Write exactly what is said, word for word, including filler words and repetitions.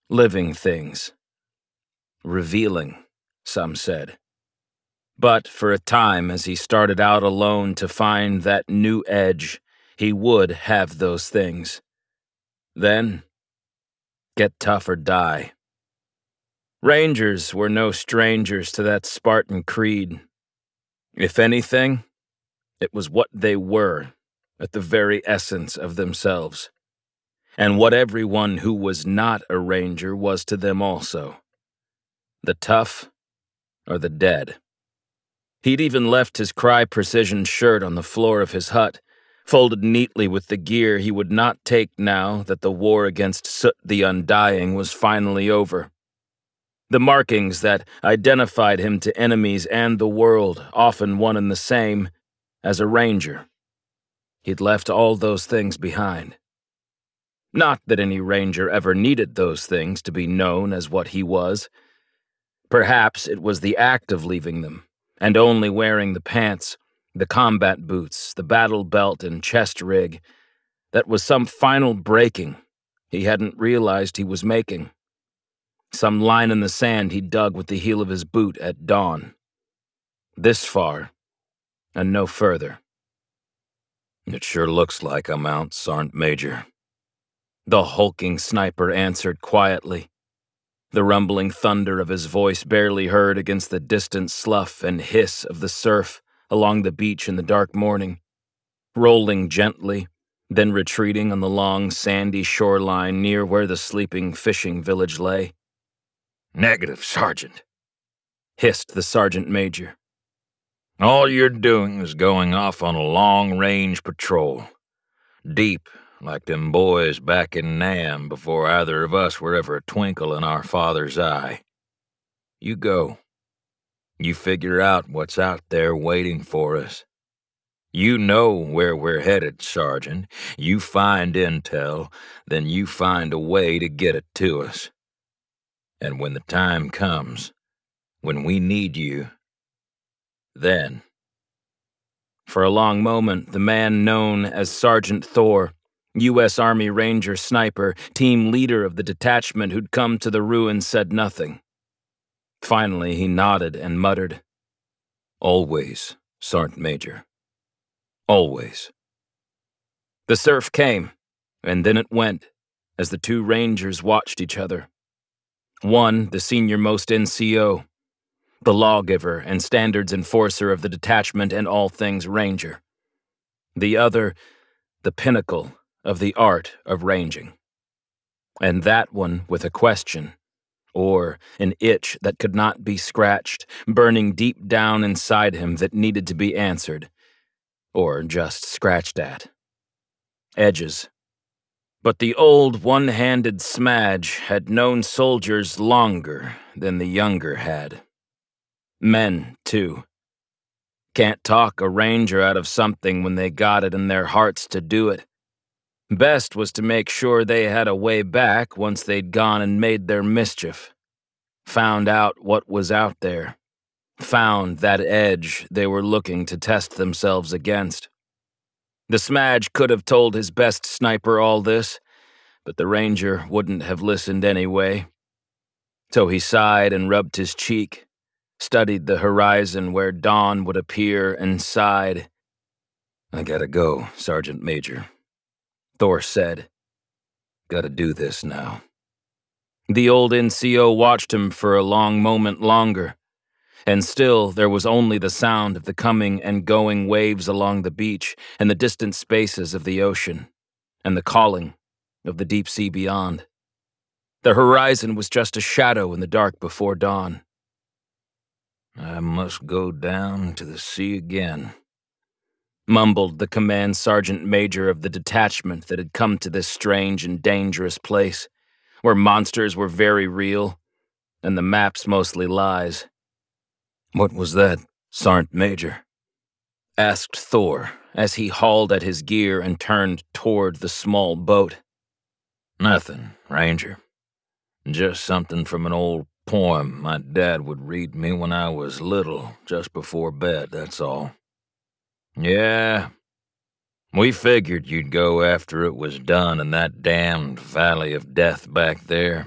Living things. Revealing, some said. But for a time, as he started out alone to find that new edge, he would have those things. Then, get tough or die. Rangers were no strangers to that Spartan creed. If anything, it was what they were, at the very essence of themselves, and what everyone who was not a ranger was to them also. The tough or the dead. He'd even left his Crye Precision shirt on the floor of his hut, folded neatly with the gear he would not take now that the war against Soot the Undying was finally over. The markings that identified him to enemies and the world, often one and the same, as a ranger. He'd left all those things behind. Not that any ranger ever needed those things to be known as what he was. Perhaps it was the act of leaving them, and only wearing the pants, the combat boots, the battle belt and chest rig, that was some final breaking he hadn't realized he was making. Some line in the sand he dug with the heel of his boot at dawn. This far, and no further. "It sure looks like a mount, Sergeant Major," the hulking sniper answered quietly, the rumbling thunder of his voice barely heard against the distant slough and hiss of the surf along the beach in the dark morning, rolling gently, then retreating on the long, sandy shoreline near where the sleeping fishing village lay. "Negative, Sergeant," hissed the Sergeant Major. "All you're doing is going off on a long-range patrol. Deep, like them boys back in Nam before either of us were ever a twinkle in our father's eye. You go. You figure out what's out there waiting for us. You know where we're headed, Sergeant. You find intel, then you find a way to get it to us. And when the time comes, when we need you, then..." For a long moment, the man known as Sergeant Thor, U S Army Ranger sniper, team leader of the detachment who'd come to the ruins, said nothing. Finally, he nodded and muttered, "Always, Sergeant Major. Always." The surf came, and then it went, as the two Rangers watched each other. One, the senior-most N C O, the lawgiver and standards enforcer of the detachment and all things Ranger. The other, the pinnacle of the art of ranging. And that one with a question, or an itch that could not be scratched, burning deep down inside him that needed to be answered, or just scratched at. Edges. But the old one-handed Smadge had known soldiers longer than the younger had. Men, too. Can't talk a ranger out of something when they got it in their hearts to do it. Best was to make sure they had a way back once they'd gone and made their mischief. Found out what was out there. Found that edge they were looking to test themselves against. The Smadge could have told his best sniper all this, but the ranger wouldn't have listened anyway. So he sighed and rubbed his cheek, studied the horizon where dawn would appear, and sighed. "I gotta go, Sergeant Major," Thor said. "Gotta do this now." The old N C O watched him for a long moment longer, and still there was only the sound of the coming and going waves along the beach and the distant spaces of the ocean, and the calling of the deep sea beyond. The horizon was just a shadow in the dark before dawn. "I must go down to the sea again," mumbled the command sergeant major of the detachment that had come to this strange and dangerous place, where monsters were very real, and the maps mostly lies. "What was that, Sergeant Major?" asked Thor, as he hauled at his gear and turned toward the small boat. "Nothing, Ranger. Just something from an old poem my dad would read me when I was little, just before bed, that's all. Yeah, we figured you'd go after it was done in that damned Valley of Death back there.